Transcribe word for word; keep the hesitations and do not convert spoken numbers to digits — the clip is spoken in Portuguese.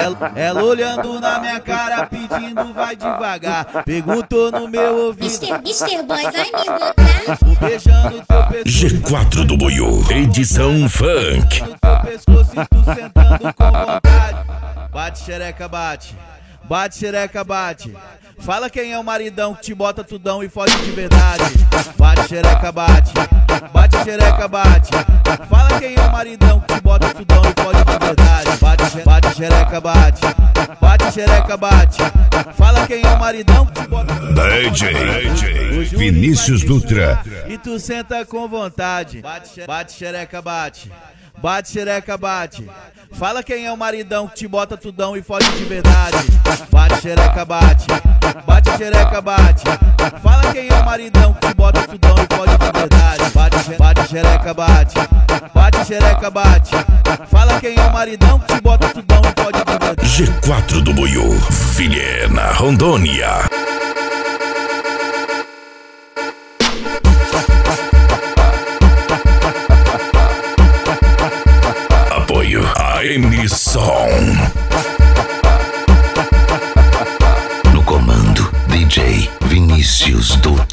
Ela, ela olhando na minha cara, pedindo vai devagar. Perguntou no meu ouvido: Mister, Mister Boy, vai me botar? Tô beijando teu pescoço. G quatro do Boiô, edição funk. No teu pescoço e tu sentando com vontade. Bate xereca, bate. Bate xereca, bate. Fala quem é o maridão que te bota tudão e fode de verdade. Bate xereca, bate. Bate xereca, bate. Fala quem é o maridão que te bota tudão e fode de verdade. Bate, bate xereca, bate. Bate xereca, bate. Fala quem é o maridão que te bota tudão. D J Vinícius Dutra. E tu senta com vontade. Bate, bate xereca, bate. Bate xereca, bate. Fala quem é o maridão que te bota tudão e fode de verdade. Bate xereca, bate. Bate xereca, bate. Fala quem é o maridão que te bota tudão e fode de verdade. Bate, bate xereca, bate. Bate xereca, bate. Fala quem é o maridão que te bota tudão e fode de verdade. G quatro do Boiô, Vilhena, Rondônia. Apoio a emissão. No comando, D J Vinícius Dutra.